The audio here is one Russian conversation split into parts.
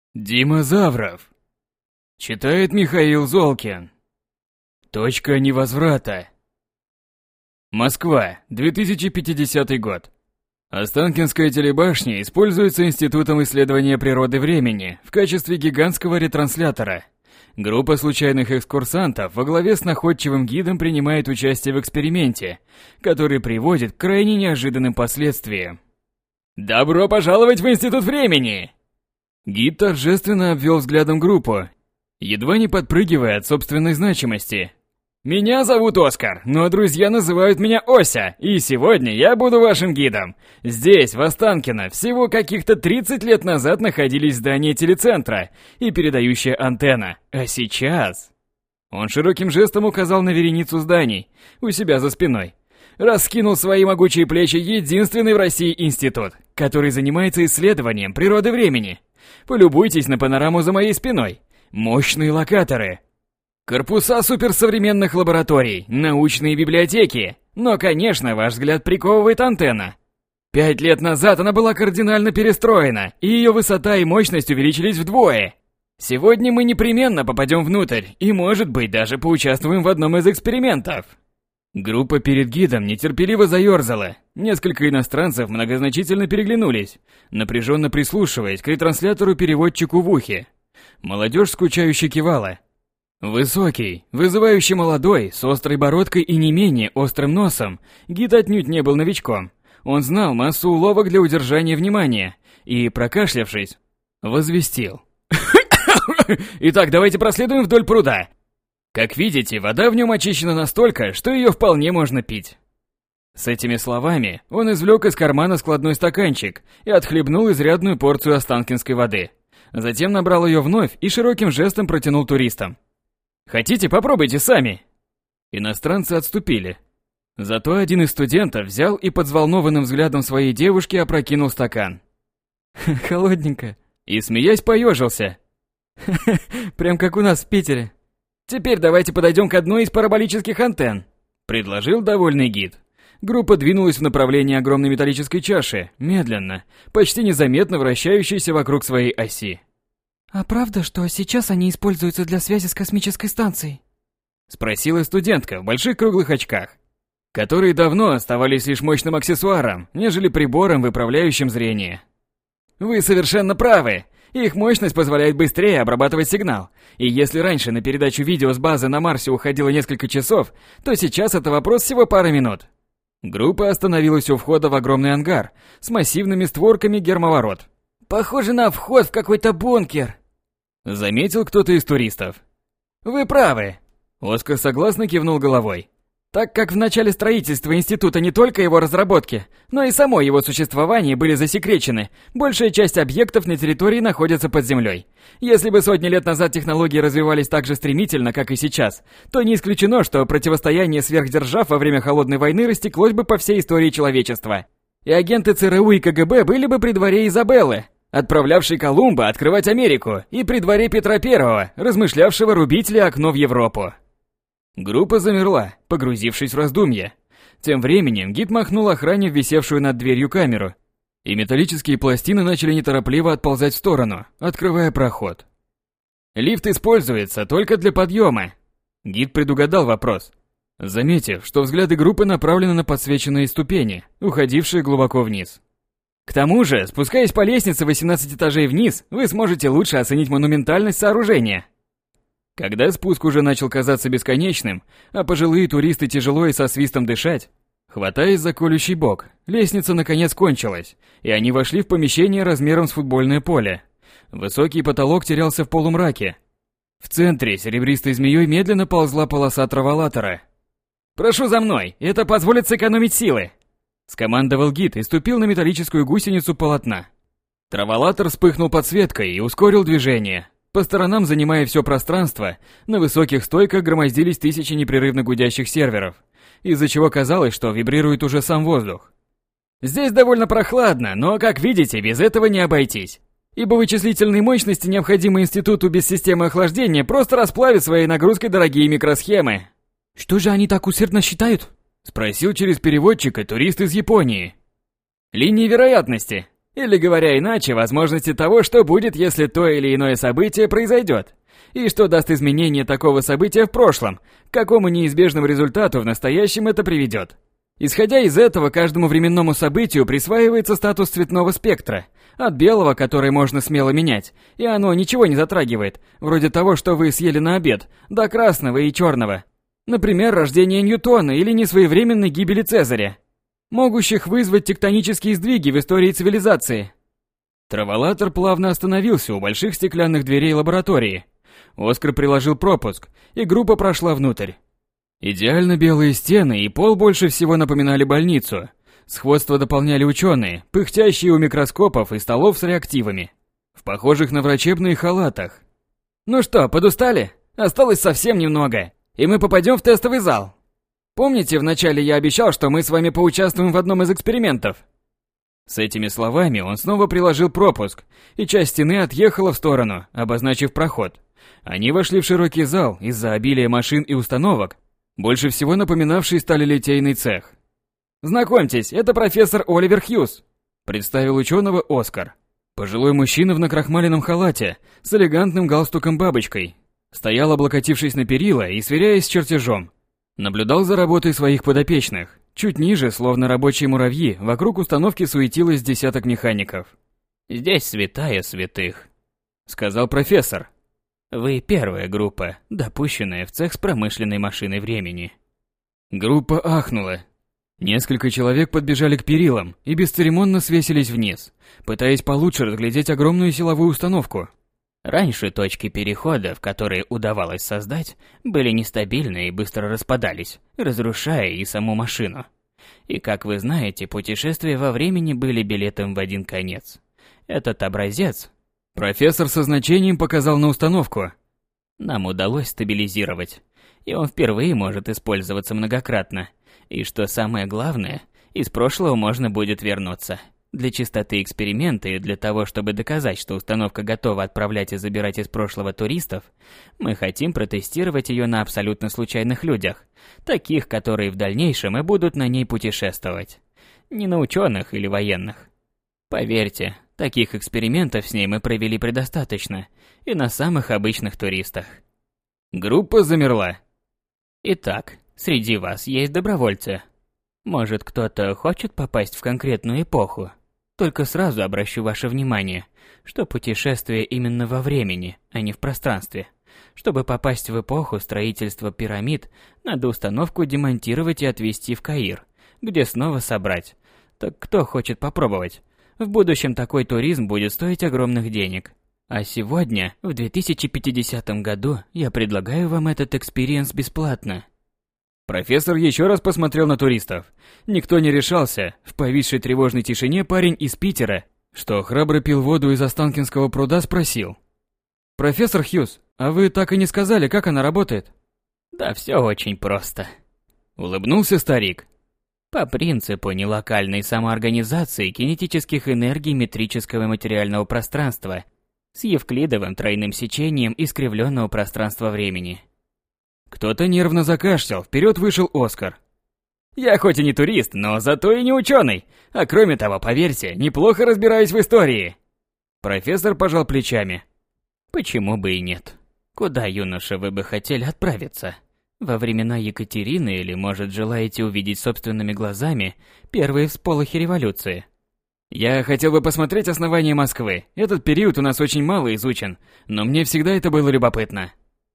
Димозавров. Читает Михаил Золкин. Точка невозврата. Москва, 2050 год. Останкинская телебашня используется Институтом исследования природы времени в качестве гигантского ретранслятора. Группа случайных экскурсантов во главе с находчивым гидом принимает участие в эксперименте, который приводит к крайне неожиданным последствиям. «Добро пожаловать в Институт времени!» Гид торжественно обвел взглядом группу, едва не подпрыгивая от собственной значимости. «Меня зовут Оскар, но друзья называют меня Ося, и сегодня я буду вашим гидом. Здесь, в Останкино, всего каких-то 30 лет назад находились здания телецентра и передающая антенна. А сейчас...» Он широким жестом указал на вереницу зданий у себя за спиной. Раскинул свои могучие плечи единственный в России институт, который занимается исследованием природы времени. Полюбуйтесь на панораму за моей спиной. Мощные локаторы. Корпуса суперсовременных лабораторий, научные библиотеки. Но, конечно, ваш взгляд приковывает антенна. 5 лет назад она была кардинально перестроена, и ее высота и мощность увеличились вдвое. Сегодня мы непременно попадем внутрь, и, может быть, даже поучаствуем в одном из экспериментов. Группа перед гидом нетерпеливо заерзала. Несколько иностранцев многозначительно переглянулись, напряженно прислушиваясь к ретранслятору-переводчику в ухе. Молодежь скучающе кивала. Высокий, вызывающий молодой, с острой бородкой и не менее острым носом, гид отнюдь не был новичком. Он знал массу уловок для удержания внимания и, прокашлявшись, возвестил. «Итак, давайте проследуем вдоль пруда. Как видите, вода в нем очищена настолько, что ее вполне можно пить». С этими словами он извлек из кармана складной стаканчик и отхлебнул изрядную порцию останкинской воды. Затем набрал ее вновь и широким жестом протянул туристам. «Хотите, попробуйте сами?» Иностранцы отступили. Зато один из студентов взял и под взволнованным взглядом своей девушки опрокинул стакан. «Холодненько». И, смеясь, поежился. «Прям как у нас в Питере». «Теперь давайте подойдем к одной из параболических антенн», — предложил довольный гид. Группа двинулась в направлении огромной металлической чаши, медленно, почти незаметно вращающейся вокруг своей оси. «А правда, что сейчас они используются для связи с космической станцией?» — спросила студентка в больших круглых очках, которые давно оставались лишь мощным аксессуаром, нежели прибором, выправляющим зрение. «Вы совершенно правы. Их мощность позволяет быстрее обрабатывать сигнал. И если раньше на передачу видео с базы на Марсе уходило несколько часов, то сейчас это вопрос всего пары минут». Группа остановилась у входа в огромный ангар с массивными створками гермоворот. «Похоже на вход в какой-то бункер», — заметил кто-то из туристов. «Вы правы», — Оскар согласно кивнул головой. «Так как в начале строительства института не только его разработки, но и само его существование были засекречены, большая часть объектов на территории находится под землей. Если бы сотни лет назад технологии развивались так же стремительно, как и сейчас, то не исключено, что противостояние сверхдержав во время Холодной войны растеклось бы по всей истории человечества. И агенты ЦРУ и КГБ были бы при дворе Изабеллы, отправлявшей Колумба открывать Америку, и при дворе Петра I, размышлявшего, рубить ли окно в Европу». Группа замерла, погрузившись в раздумья. Тем временем гид махнул охране в висевшую над дверью камеру, и металлические пластины начали неторопливо отползать в сторону, открывая проход. «Лифт используется только для подъема». Гид предугадал вопрос, заметив, что взгляды группы направлены на подсвеченные ступени, уходившие глубоко вниз. «К тому же, спускаясь по лестнице 18 этажей вниз, вы сможете лучше оценить монументальность сооружения». Когда спуск уже начал казаться бесконечным, а пожилые туристы тяжело и со свистом дышать, хватаясь за колющий бок, лестница наконец кончилась, и они вошли в помещение размером с футбольное поле. Высокий потолок терялся в полумраке. В центре серебристой змеей медленно ползла полоса траволатора. «Прошу за мной, это позволит сэкономить силы!» — скомандовал гид и ступил на металлическую гусеницу полотна. Траволатор вспыхнул подсветкой и ускорил движение. По сторонам, занимая все пространство, на высоких стойках громоздились тысячи непрерывно гудящих серверов, из-за чего казалось, что вибрирует уже сам воздух. «Здесь довольно прохладно, но, как видите, без этого не обойтись. Ибо вычислительные мощности, необходимые институту без системы охлаждения, просто расплавят своей нагрузкой дорогие микросхемы». «Что же они так усердно считают?» — спросил через переводчика турист из Японии. «Линии вероятности», Или, говоря иначе, возможности того, что будет, если то или иное событие произойдет. И что даст изменение такого события в прошлом, к какому неизбежному результату в настоящем это приведет. Исходя из этого, каждому временному событию присваивается статус цветного спектра, от белого, который можно смело менять, и оно ничего не затрагивает, вроде того, что вы съели на обед, до красного и черного. Например, рождение Ньютона или несвоевременной гибели Цезаря, могущих вызвать тектонические сдвиги в истории цивилизации. Траволатор плавно остановился у больших стеклянных дверей лаборатории. Оскар приложил пропуск, и группа прошла внутрь. Идеально белые стены и пол больше всего напоминали больницу. Сходство дополняли ученые, пыхтящие у микроскопов и столов с реактивами, в похожих на врачебные халатах. «Ну что, подустали? Осталось совсем немного, и мы попадем в тестовый зал. Помните, вначале я обещал, что мы с вами поучаствуем в одном из экспериментов?» С этими словами он снова приложил пропуск, и часть стены отъехала в сторону, обозначив проход. Они вошли в широкий зал из-за обилия машин и установок, больше всего напоминавший сталелитейный цех. «Знакомьтесь, это профессор Оливер Хьюз», — представил ученого Оскар. Пожилой мужчина в накрахмаленном халате с элегантным галстуком-бабочкой стоял, облокотившись на перила и сверяясь с чертежом. Наблюдал за работой своих подопечных. Чуть ниже, словно рабочие муравьи, вокруг установки суетилось десяток механиков. «Здесь святая святых», — сказал профессор. «Вы первая группа, допущенная в цех с промышленной машиной времени». Группа ахнула. Несколько человек подбежали к перилам и бесцеремонно свесились вниз, пытаясь получше разглядеть огромную силовую установку. Раньше точки перехода, в которые удавалось создать, были нестабильны и быстро распадались, разрушая и саму машину. И, как вы знаете, путешествия во времени были билетом в один конец. Этот образец... Профессор со значением показал на установку. Нам удалось стабилизировать, и он впервые может использоваться многократно. И что самое главное, из прошлого можно будет вернуться. Для чистоты эксперимента и для того, чтобы доказать, что установка готова отправлять и забирать из прошлого туристов, мы хотим протестировать ее на абсолютно случайных людях, таких, которые в дальнейшем и будут на ней путешествовать. Не на ученых или военных. Поверьте, таких экспериментов с ней мы провели предостаточно, и на самых обычных туристах. Группа замерла. Итак, среди вас есть добровольцы. Может, кто-то хочет попасть в конкретную эпоху? Только сразу обращу ваше внимание, что путешествие именно во времени, а не в пространстве. Чтобы попасть в эпоху строительства пирамид, надо установку демонтировать и отвезти в Каир, где снова собрать. Так кто хочет попробовать? В будущем такой туризм будет стоить огромных денег. А сегодня, в 2050 году, я предлагаю вам этот экспириенс бесплатно. Профессор еще раз посмотрел на туристов. Никто не решался. В повисшей тревожной тишине парень из Питера, что храбро пил воду из Останкинского пруда, спросил. «Профессор Хьюз, а вы так и не сказали, как она работает?» «Да все очень просто», — улыбнулся старик. «По принципу нелокальной самоорганизации кинетических энергий метрического материального пространства с евклидовым тройным сечением искривленного пространства-времени». Кто-то нервно закашлял, вперед вышел Оскар. «Я хоть и не турист, но зато и не ученый, а кроме того, поверьте, неплохо разбираюсь в истории». Профессор пожал плечами. «Почему бы и нет? Куда, юноша, вы бы хотели отправиться? Во времена Екатерины или, может, желаете увидеть собственными глазами первые всполохи революции?» «Я хотел бы посмотреть основание Москвы. Этот период у нас очень мало изучен, но мне всегда это было любопытно».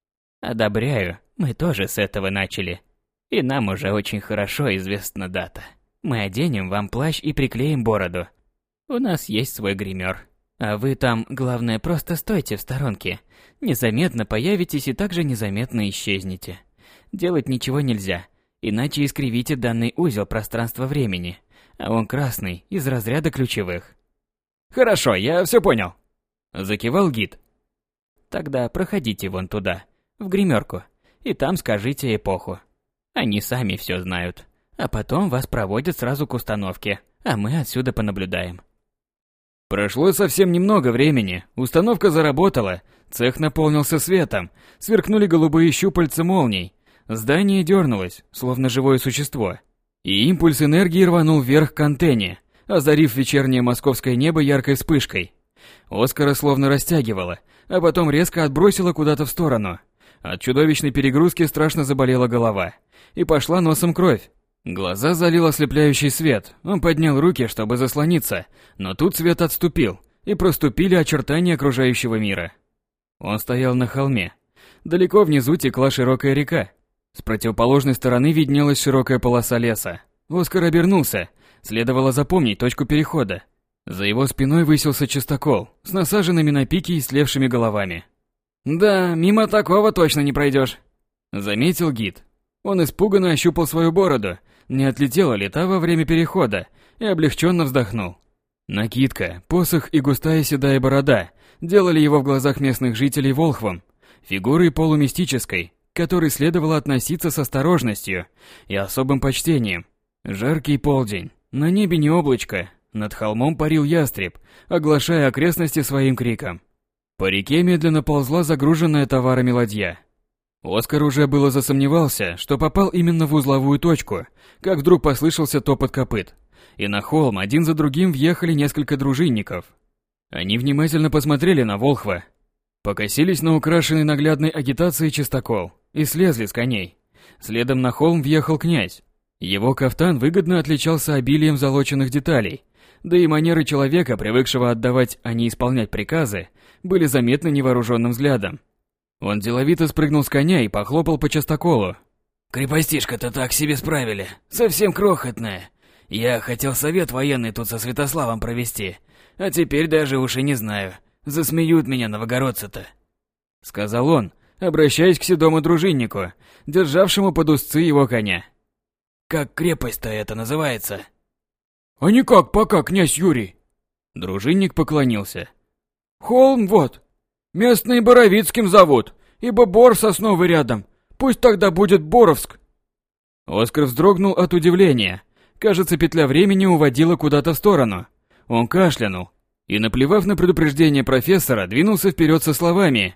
«Одобряю, мы тоже с этого начали. И нам уже очень хорошо известна дата. Мы оденем вам плащ и приклеим бороду. У нас есть свой гример. А вы там, главное, просто стойте в сторонке. Незаметно появитесь и также незаметно исчезнете. Делать ничего нельзя, иначе искривите данный узел пространства-времени. А он красный, из разряда ключевых». «Хорошо, я все понял», — закивал гид. «Тогда проходите вон туда, в гримерку, и там скажите эпоху. Они сами все знают. А потом вас проводят сразу к установке, а мы отсюда понаблюдаем». Прошло совсем немного времени, установка заработала, цех наполнился светом, сверкнули голубые щупальца молний, здание дернулось, словно живое существо, и импульс энергии рванул вверх к антенне, озарив вечернее московское небо яркой вспышкой. Оскара словно растягивало, а потом резко отбросило куда-то в сторону. От чудовищной перегрузки страшно заболела голова. И пошла носом кровь. Глаза залил ослепляющий свет. Он поднял руки, чтобы заслониться, но тут свет отступил, и проступили очертания окружающего мира. Он стоял на холме. Далеко внизу текла широкая река. С противоположной стороны виднелась широкая полоса леса. Оскар обернулся. Следовало запомнить точку перехода. За его спиной высился частокол с насаженными на пики и слевшими головами. «Да, мимо такого точно не пройдешь», — заметил гид. Он испуганно ощупал свою бороду, не отлетела ли та во время перехода, и облегченно вздохнул. Накидка, посох и густая седая борода делали его в глазах местных жителей волхвом, фигурой полумистической, к которой следовало относиться с осторожностью и особым почтением. Жаркий полдень, на небе не облачко, над холмом парил ястреб, оглашая окрестности своим криком. По реке медленно ползла загруженная товарами ладья. Оскар уже было засомневался, что попал именно в узловую точку, как вдруг послышался топот копыт, и на холм один за другим въехали несколько дружинников. Они внимательно посмотрели на волхва, покосились на украшенный наглядной агитацией частокол и слезли с коней. Следом на холм въехал князь. Его кафтан выгодно отличался обилием золоченных деталей, да и манеры человека, привыкшего отдавать, а не исполнять приказы, были заметны невооруженным взглядом. Он деловито спрыгнул с коня и похлопал по частоколу. «Крепостишко-то так себе справили, совсем крохотная. Я хотел совет военный тут со Святославом провести, а теперь даже уж и не знаю, засмеют меня новогородцы-то», — сказал он, обращаясь к седому дружиннику, державшему под узцы его коня. «Как крепость-то это называется?» «А никак пока, князь Юрий!» Дружинник поклонился. «Холм вот. Местные Боровицким зовут, ибо бор сосновый рядом. Пусть тогда будет Боровск». Оскар вздрогнул от удивления. Кажется, петля времени уводила куда-то в сторону. Он кашлянул и, наплевав на предупреждение профессора, двинулся вперед со словами: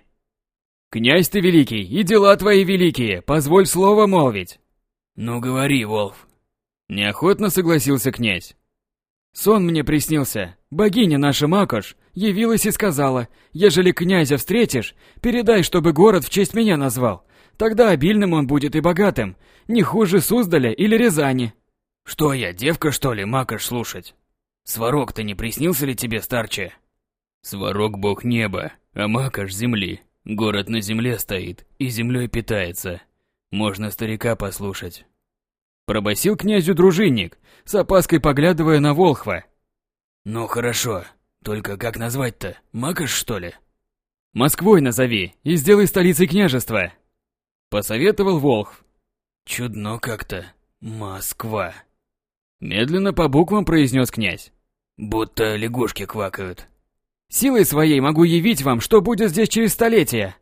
«Князь ты великий, и дела твои великие, позволь слово молвить». «Ну говори, Волф». Неохотно согласился князь. «Сон мне приснился. Богиня наша Макош явилась и сказала: ежели князя встретишь, передай, чтобы город в честь меня назвал. Тогда обильным он будет и богатым, не хуже Суздаля или Рязани». «Что я, девка, что ли, Макош слушать? Сварог-то не приснился ли тебе, старче?» «Сварог бог неба, а Макош земли. Город на земле стоит и землей питается. Можно старика послушать». Пробасил князю дружинник, с опаской поглядывая на волхва. «Ну хорошо, только как назвать-то? Макош, что ли?» «Москвой назови и сделай столицей княжества», — посоветовал волхв. «Чудно как-то. Москва», — медленно по буквам произнес князь. «Будто лягушки квакают». «Силой своей могу явить вам, что будет здесь через столетия».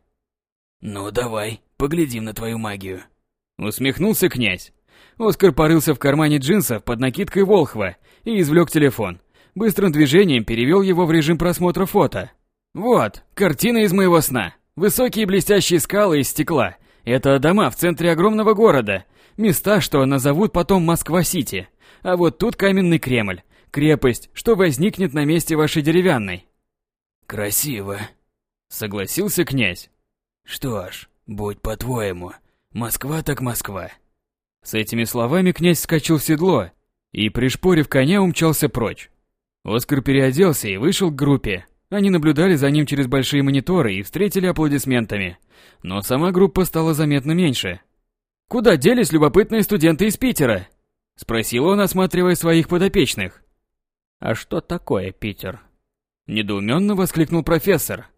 «Ну давай, поглядим на твою магию», — усмехнулся князь. Оскар порылся в кармане джинсов под накидкой волхва и извлек телефон. Быстрым движением перевел его в режим просмотра фото. «Вот, картина из моего сна. Высокие блестящие скалы из стекла. Это дома в центре огромного города. Места, что назовут потом Москва-Сити. А вот тут каменный Кремль. Крепость, что возникнет на месте вашей деревянной». «Красиво», — согласился князь. «Что ж, будь по-твоему. Москва так Москва». С этими словами князь вскочил в седло и, пришпорив коня, умчался прочь. Оскар переоделся и вышел к группе. Они наблюдали за ним через большие мониторы и встретили аплодисментами. Но сама группа стала заметно меньше. «Куда делись любопытные студенты из Питера?» — спросил он, осматривая своих подопечных. «А что такое Питер?» — недоуменно воскликнул профессор.